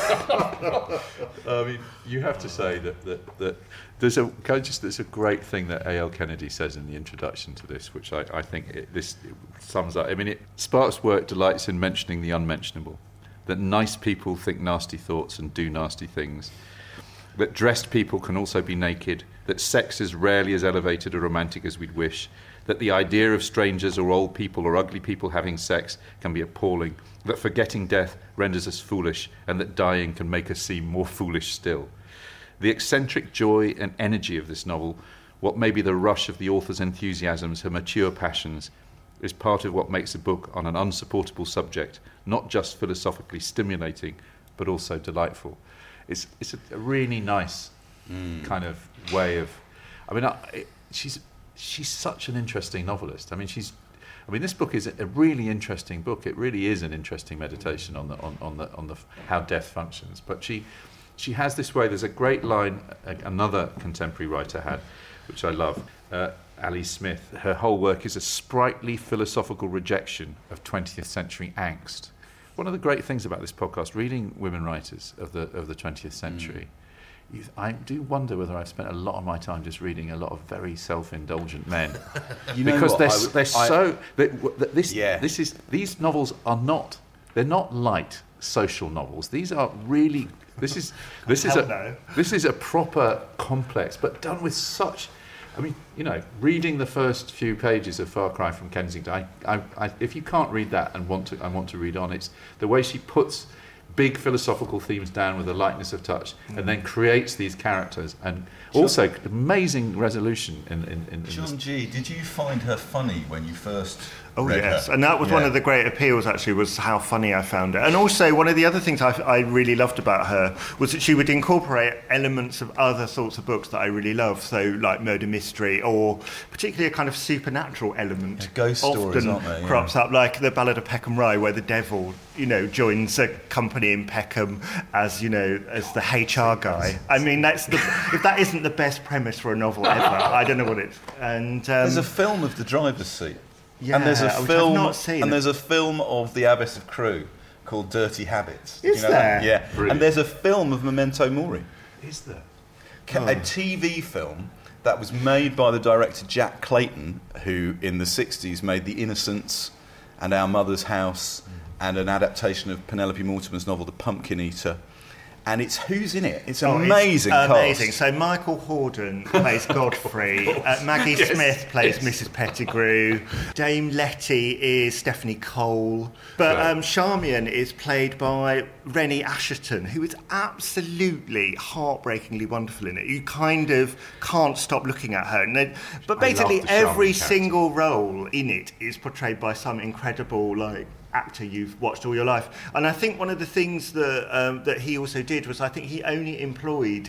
I mean, you have to say that, that, that there's a can I just there's a great thing that A L Kennedy says in the introduction to this, which I, I think it, this it sums up. I mean, it, Sparks' work delights in mentioning the unmentionable, that nice people think nasty thoughts and do nasty things, that dressed people can also be naked, that sex is rarely as elevated or romantic as we'd wish, that the idea of strangers or old people or ugly people having sex can be appalling, that forgetting death renders us foolish, and that dying can make us seem more foolish still. The eccentric joy and energy of this novel, what may be the rush of the author's enthusiasms, her mature passions, is part of what makes a book on an unsupportable subject not just philosophically stimulating, but also delightful. It's it's a, a really nice mm. kind of way of... I mean, I, it, she's... She's such an interesting novelist. I mean, she's. I mean, this book is a really interesting book. It really is an interesting meditation on the on, on the on the how death functions. But she, she has this way. There's a great line another contemporary writer had, which I love. Uh, Ali Smith. Her whole work is a sprightly philosophical rejection of twentieth century angst. One of the great things about this podcast, reading women writers of the of the twentieth century. Mm. I do wonder whether I've spent a lot of my time just reading a lot of very self-indulgent men, you know because what? they're I, they're I, so they, this yeah. this is these novels are not they're not light social novels. These are really this is this is a no. this is a proper complex, but done with such. I mean, you know, reading the first few pages of Far Cry from Kensington. I, I, I, if you can't read that and want to, I want to read on. It's the way she puts big philosophical themes down with a lightness of touch, mm. and then creates these characters, and also John, amazing resolution in, in, in, in John this. G, did you find her funny when you first Oh read yes, her? And that was yeah. one of the great appeals actually, was how funny I found it. And also one of the other things I, I really loved about her was that she would incorporate elements of other sorts of books that I really love, so like murder mystery, or particularly a kind of supernatural element. Yeah, ghost often stories, aren't they? Yeah. crops up, like the Ballad of Peckham Rye, where the devil, you know, joins a company in Peckham as, you know, as the H R guy. I mean, that's the, if that isn't the best premise for a novel ever, I don't know what it's. And um, there's a film of The Driver's Seat. Yeah, and there's a which film, I've not seen. and there's a film of The Abbess of Crewe called Dirty Habits. Is you know there? That? Yeah. Brilliant. And there's a film of Memento Mori. Is there? Oh. A T V film that was made by the director Jack Clayton, who in the sixties made The Innocents and Our Mother's House, mm. and an adaptation of Penelope Mortimer's novel The Pumpkin Eater. And it's who's in it? It's oh, amazing. It's amazing. Cast. So Michael Hordern plays Godfrey. uh, Maggie yes, Smith plays yes. Missus Pettigrew. Dame Letty is Stephanie Cole. But um, Charmian is played by Rennie Asherton, who is absolutely heartbreakingly wonderful in it. You kind of can't stop looking at her. And then, but basically, the every character. single role in it is portrayed by some incredible, like, actor you've watched all your life. And I think one of the things that um, that he also did was, I think he only employed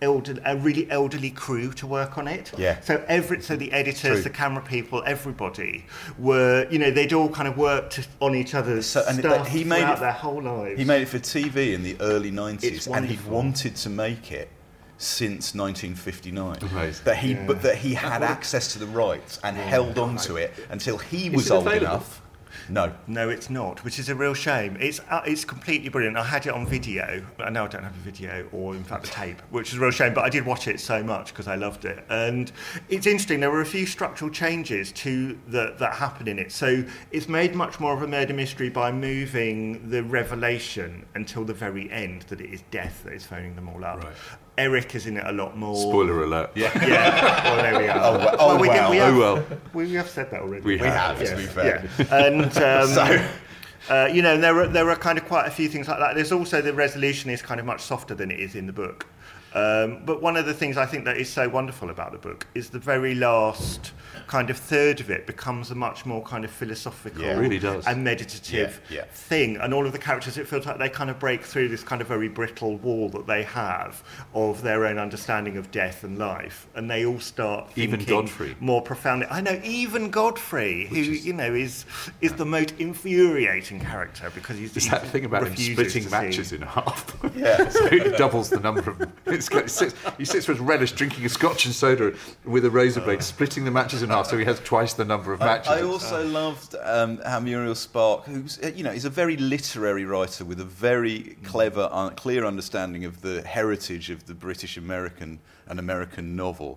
elder, a really elderly crew to work on it. Yeah. So every so the editors, True. the camera people, everybody were, you know, they'd all kind of worked on each other's So- and stuff he made throughout it- their whole lives. He made it for T V in the early nineties, It's and he wonderful. wanted to make it since nineteen fifty-nine. Amazing. That he, Yeah. but that he had access to the rights and held on to it until he was it old available? enough. No. No, it's not, which is a real shame. It's uh, it's completely brilliant. I had it on video. I know I don't have a video, or in fact a tape, which is a real shame, but I did watch it so much because I loved it. And it's interesting, there were a few structural changes to the, that happen in it. So it's made much more of a murder mystery by moving the revelation until the very end, that it is death that is phoning them all up. Right. Eric is in it a lot more. Spoiler alert. Yeah. Yeah, well, there we are. Oh, well- oh, we did- well. we have, Oh, well. We, we have said that already. We We have, have. to be fair. Yeah. And um, So- uh, you know, there are there are kind of quite a few things like that. There's also the resolution is kind of much softer than it is in the book. Um, but one of the things I think that is so wonderful about the book is the very last kind of third of it becomes a much more kind of philosophical Yeah, it really does. and meditative Yeah, yeah. thing. And all of the characters, it feels like they kind of break through this kind of very brittle wall that they have of their own understanding of death and life. And they all start Even thinking Godfrey. more profoundly. I know, even Godfrey, who, is- you know, is is the most infuriating character because he's... There's he that thing about him refuses splitting to matches see. in half. Yeah. So he doubles the number of. It's, got- it sits, he sits with relish drinking a scotch and soda with a razor blade, splitting the matches in half, so he has twice the number of matches. I also loved um, how Muriel Spark, who's uh, you know, is a very literary writer with a very clever, uh, clear understanding of the heritage of the British American and American novel,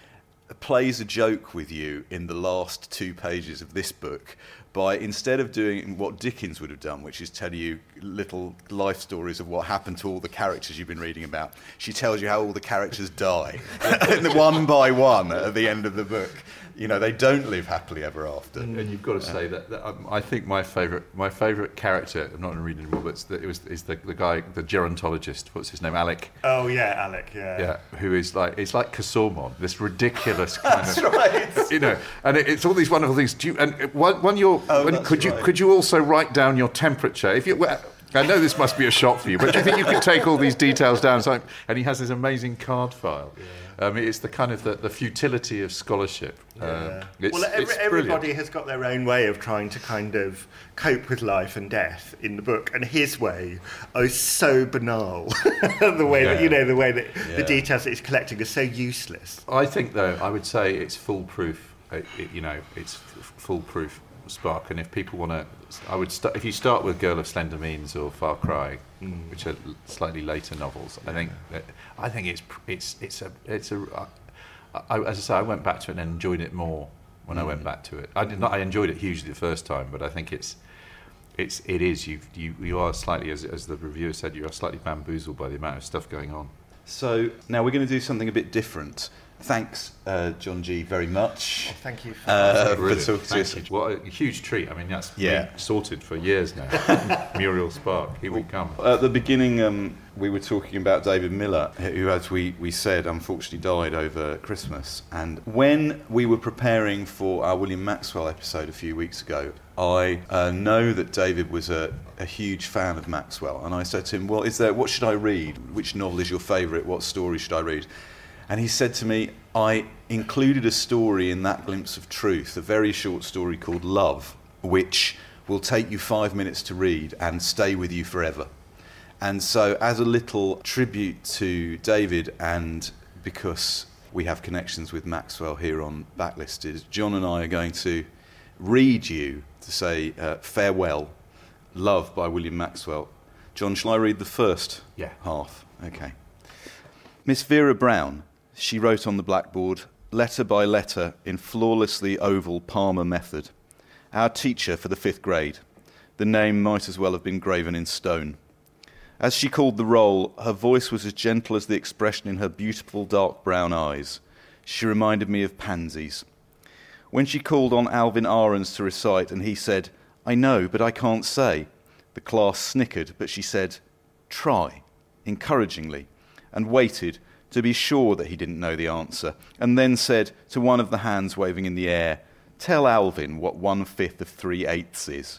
plays a joke with you in the last two pages of this book by, instead of doing what Dickens would have done, which is tell you little life stories of what happened to all the characters you've been reading about, she tells you how all the characters die one by one at the end of the book. You know, they don't live happily ever after. And you've got to say that, that um, I think my favourite my favourite character, I'm not going to read it anymore, but it's the, it was is the, the guy, the gerontologist, what's his name, Alec? Oh, yeah, Alec, yeah. Yeah, who is like, it's like Casaubon, this ridiculous kind That's of... right. You know, and it, it's all these wonderful things. Do you, and when, when you're, Oh, when, that's could you right. could you also write down your temperature? If you, well, I know this must be a shock for you, but do you think you could take all these details down? So, and he has this amazing card file. Um, it's the kind of the, the futility of scholarship. Uh, it's, well, every, it's everybody brilliant. has got their own way of trying to kind of cope with life and death in the book, and his way is so banal. the way that you know, the way that the Yeah. details that he's collecting are so useless. I think, though, I would say it's foolproof. It, it, you know, it's f- foolproof Spark. And if people want to, I would start. If you start with Girl of Slender Means or Far Cry, mm. which are slightly later novels, I think that, I think it's it's it's a it's a. I, as I say, I went back to it and enjoyed it more when mm. I went back to it. I did not. I enjoyed it hugely the first time, but I think it's. It's it is you you you are slightly, as as the reviewer said, you are slightly bamboozled by the amount of stuff going on. So now we're going to do something a bit different. Thanks, uh, John G, very much. Thank you for uh, for Brilliant. talking to Thank us. you. What a huge treat. I mean, that's Yeah. been sorted for years now. Muriel Spark, here we come. At the beginning, um, we were talking about David Miller, who, as we, we said, unfortunately died over Christmas. And when we were preparing for our William Maxwell episode a few weeks ago, I uh, know that David was a, a huge fan of Maxwell. And I said to him, well, is there, what should I read? Which novel is your favourite? What story should I read? And he said to me, I included a story in That Glimpse of Truth, a very short story called Love, which will take you five minutes to read and stay with you forever. And so as a little tribute to David, and because we have connections with Maxwell here on Backlisted, John and I are going to read you to say uh, farewell, Love by William Maxwell. John, shall I read the first Yeah. half? Okay. Miss Vera Brown, she wrote on the blackboard, letter by letter, in flawlessly oval Palmer method. Our teacher for the fifth grade. The name might as well have been graven in stone. As she called the roll, her voice was as gentle as the expression in her beautiful dark brown eyes. She reminded me of pansies. When she called on Alvin Ahrens to recite, and he said, I know, but I can't say, the class snickered, but she said, try, encouragingly, and waited to be sure that he didn't know the answer, and then said to one of the hands waving in the air, tell Alvin what one-fifth of three-eighths is.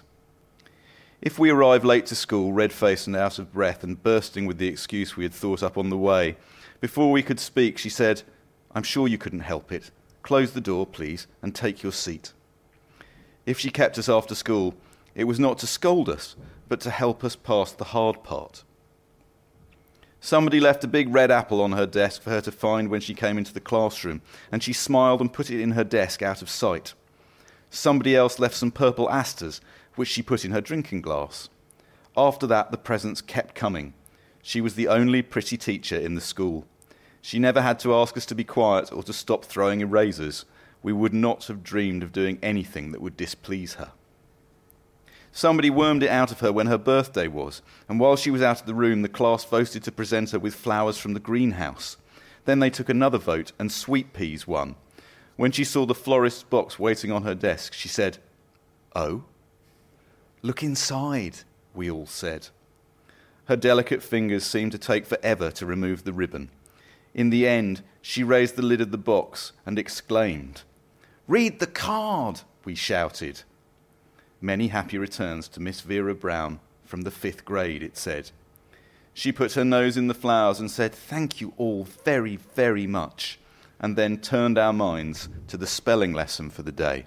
If we arrived late to school, red-faced and out of breath, and bursting with the excuse we had thought up on the way, Before we could speak, she said, "I'm sure you couldn't help it. Close the door, please, and take your seat." If she kept us after school, it was not to scold us, but to help us past the hard part. Somebody left a big red apple on her desk for her to find when she came into the classroom, and she smiled and put it in her desk out of sight. Somebody else left some purple asters, which she put in her drinking glass. After that, the presents kept coming. She was the only pretty teacher in the school. She never had to ask us to be quiet or to stop throwing erasers. We would not have dreamed of doing anything that would displease her. Somebody wormed it out of her when her birthday was, and while she was out of the room, the class voted to present her with flowers from the greenhouse. Then they took another vote, and sweet peas won. When she saw the florist's box waiting on her desk, she said, "Oh?" "Look inside," we all said. Her delicate fingers seemed to take forever to remove the ribbon. In the end, she raised the lid of the box and exclaimed, "Read the card," we shouted. "Many happy returns to Miss Vera Brown from the fifth grade," it said. She put her nose in the flowers and said, "Thank you all very, very much," and then turned our minds to the spelling lesson for the day.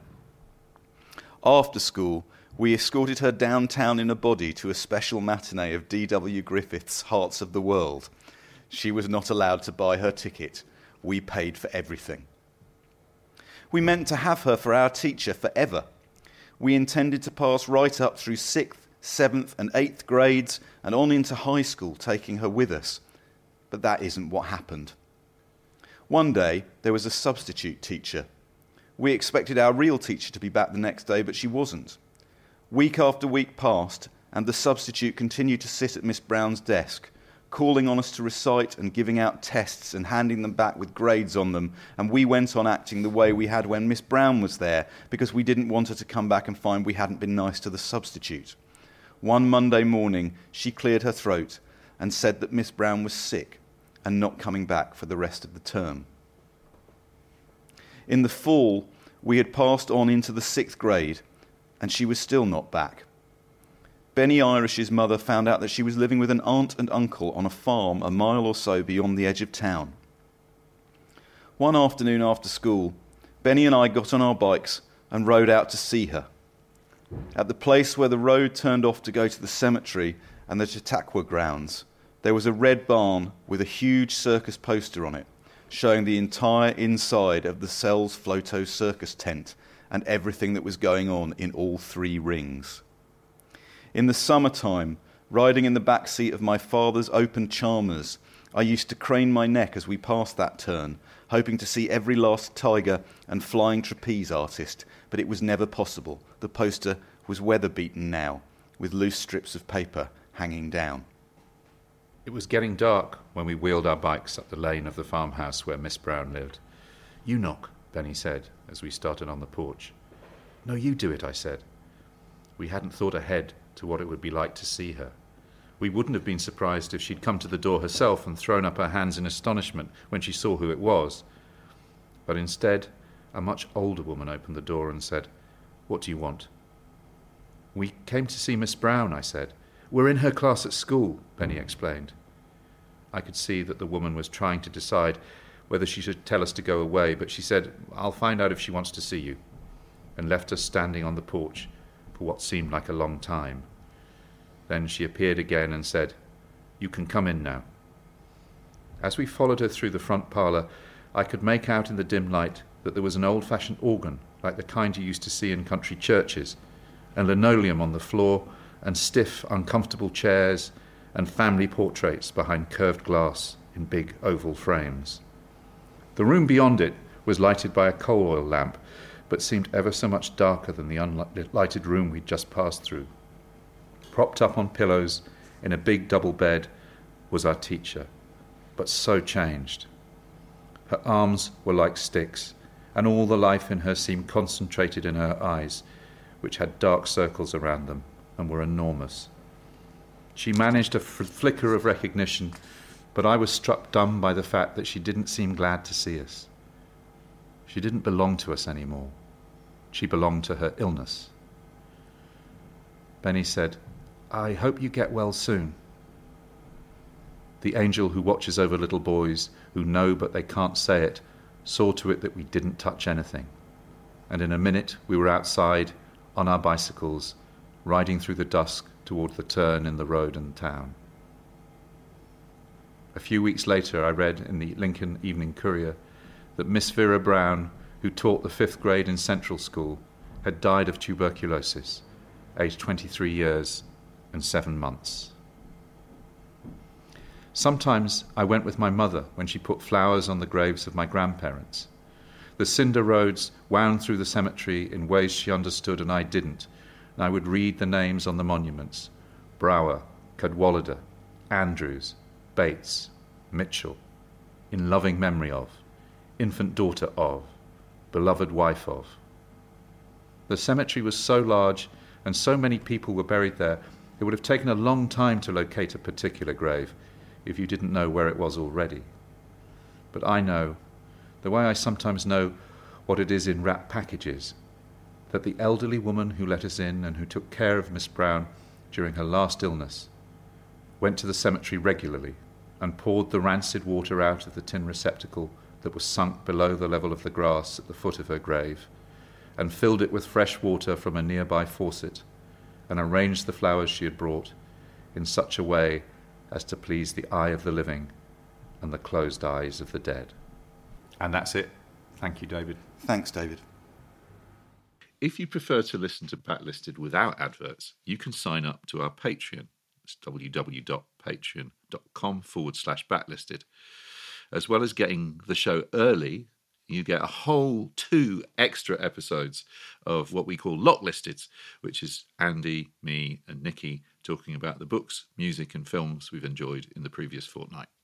After school, we escorted her downtown in a body to a special matinee of D W Griffith's Hearts of the World. She was not allowed to buy her ticket. We paid for everything. We meant to have her for our teacher forever. We intended to pass right up through sixth, seventh and eighth grades and on into high school, taking her with us. But that isn't what happened. One day, there was a substitute teacher. We expected our real teacher to be back the next day, but she wasn't. Week after week passed, and the substitute continued to sit at Miss Brown's desk, calling on us to recite and giving out tests and handing them back with grades on them, and we went on acting the way we had when Miss Brown was there, because we didn't want her to come back and find we hadn't been nice to the substitute. One Monday morning, she cleared her throat and said that Miss Brown was sick and not coming back for the rest of the term. In the fall, we had passed on into the sixth grade, and she was still not back. Benny Irish's mother found out that she was living with an aunt and uncle on a farm a mile or so beyond the edge of town. One afternoon after school, Benny and I got on our bikes and rode out to see her. At the place where the road turned off to go to the cemetery and the Chautauqua grounds, there was a red barn with a huge circus poster on it, showing the entire inside of the Sells Floto circus tent and everything that was going on in all three rings. In the summertime, riding in the back seat of my father's open Chalmers, I used to crane my neck as we passed that turn, hoping to see every last tiger and flying trapeze artist, but it was never possible. The poster was weather-beaten now, with loose strips of paper hanging down. It was getting dark when we wheeled our bikes up the lane of the farmhouse where Miss Brown lived. "You knock," Benny said, as we started on the porch. "No, you do it," I said. We hadn't thought ahead to what it would be like to see her. We wouldn't have been surprised if she'd come to the door herself and thrown up her hands in astonishment when she saw who it was. But instead, a much older woman opened the door and said, "What do you want?" "We came to see Miss Brown," I said. "We're in her class at school," Benny explained. I could see that the woman was trying to decide whether she should tell us to go away, but she said, "I'll find out if she wants to see you," and left us standing on the porch for what seemed like a long time. Then she appeared again and said, "You can come in now." As we followed her through the front parlour, I could make out in the dim light that there was an old-fashioned organ, like the kind you used to see in country churches, and linoleum on the floor, and stiff, uncomfortable chairs, and family portraits behind curved glass in big oval frames. The room beyond it was lighted by a coal oil lamp, but seemed ever so much darker than the unlighted room we'd just passed through. Propped up on pillows in a big double bed was our teacher, but so changed. Her arms were like sticks, and all the life in her seemed concentrated in her eyes, which had dark circles around them and were enormous. She managed a fl- flicker of recognition, but I was struck dumb by the fact that she didn't seem glad to see us. She didn't belong to us anymore. She belonged to her illness. Benny said, "I hope you get well soon." the angel who watches over little boys who know but they can't say it, saw to it that we didn't touch anything. And in a minute we were outside on our bicycles, riding through the dusk toward the turn in the road and town. A few weeks later I read in the Lincoln Evening Courier that Miss Vera Brown, who taught the fifth grade in Central School, had died of tuberculosis, aged twenty-three years and seven months. Sometimes I went with my mother when she put flowers on the graves of my grandparents. The cinder roads wound through the cemetery in ways she understood and I didn't, and I would read the names on the monuments: Brower, Cadwallader, Andrews, Bates, Mitchell, in loving memory of, infant daughter of, beloved wife of. The cemetery was so large and so many people were buried there, it would have taken a long time to locate a particular grave if you didn't know where it was already. But I know, the way I sometimes know what it is in wrapped packages, that the elderly woman who let us in and who took care of Miss Brown during her last illness went to the cemetery regularly and poured the rancid water out of the tin receptacle that was sunk below the level of the grass at the foot of her grave, and filled it with fresh water from a nearby faucet, and arranged the flowers she had brought in such a way as to please the eye of the living and the closed eyes of the dead. And that's it. Thank you, David. Thanks, David. If you prefer to listen to Backlisted without adverts, you can sign up to our Patreon. It's www.patreon.com forward slash backlisted. As well as getting the show early, you get a whole two extra episodes of what we call Locklisted, which is Andy, me, and Nikki talking about the books, music, and films we've enjoyed in the previous fortnight.